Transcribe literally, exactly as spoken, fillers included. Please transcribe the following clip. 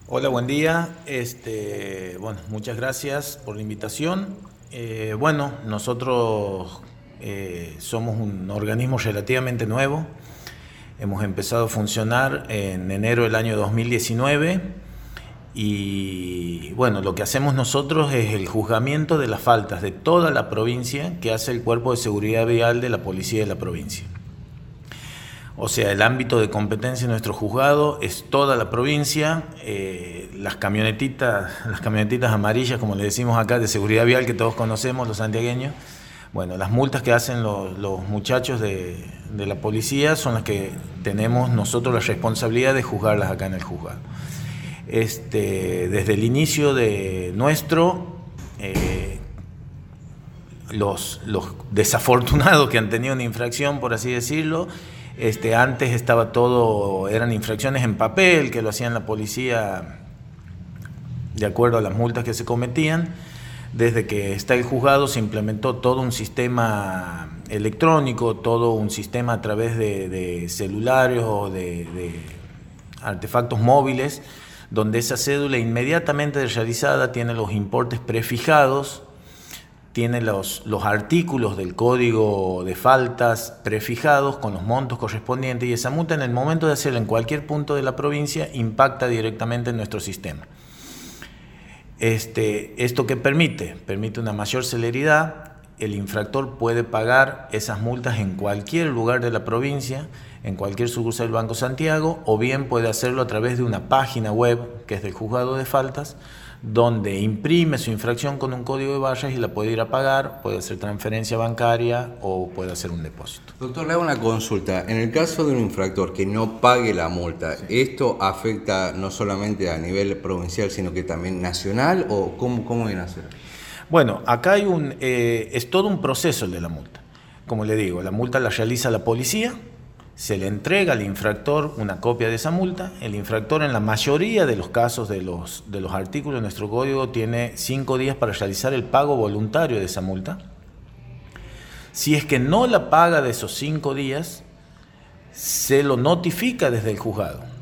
Hola, buen día. Este, bueno, muchas gracias por la invitación. Eh, bueno, nosotros eh, somos un organismo relativamente nuevo. Hemos empezado a funcionar en enero del año dos mil diecinueve y bueno, lo que hacemos nosotros es el juzgamiento de las faltas de toda la provincia que hace el Cuerpo de Seguridad Vial de la Policía de la provincia. O sea, el ámbito de competencia de nuestro juzgado es toda la provincia. Eh, las camionetitas, las camionetitas amarillas, como le decimos acá, de seguridad vial que todos conocemos, los santiagueños. Bueno, las multas que hacen los, los muchachos de, de la policía son las que tenemos nosotros la responsabilidad de juzgarlas acá en el juzgado. Este, desde el inicio de nuestro, eh, los, los desafortunados que han tenido una infracción, por así decirlo, Este, antes estaba todo, eran infracciones en papel que lo hacían la policía de acuerdo a las multas que se cometían. Desde que está el juzgado se implementó todo un sistema electrónico, todo un sistema a través de, de celulares o de, de artefactos móviles, donde esa cédula inmediatamente realizada tiene los importes prefijados, tiene los, los artículos del código de faltas prefijados con los montos correspondientes, y esa multa en el momento de hacerla en cualquier punto de la provincia impacta directamente en nuestro sistema. Este, ¿Esto qué permite? Permite una mayor celeridad. El infractor puede pagar esas multas en cualquier lugar de la provincia, en cualquier sucursal del Banco Santiago, o bien puede hacerlo a través de una página web que es del Juzgado de Faltas, donde imprime su infracción con un código de barras y la puede ir a pagar, puede hacer transferencia bancaria o puede hacer un depósito. Doctor, le hago una consulta. En el caso de un infractor que no pague la multa, sí. ¿Esto afecta no solamente a nivel provincial, sino que también nacional, o cómo, cómo viene a ser? Bueno, acá hay un, eh, es todo un proceso el de la multa. Como le digo, la multa la realiza la policía, se le entrega al infractor una copia de esa multa. El infractor, en la mayoría de los casos de los, de los artículos de nuestro código, tiene cinco días para realizar el pago voluntario de esa multa. Si es que no la paga de esos cinco días, se lo notifica desde el juzgado.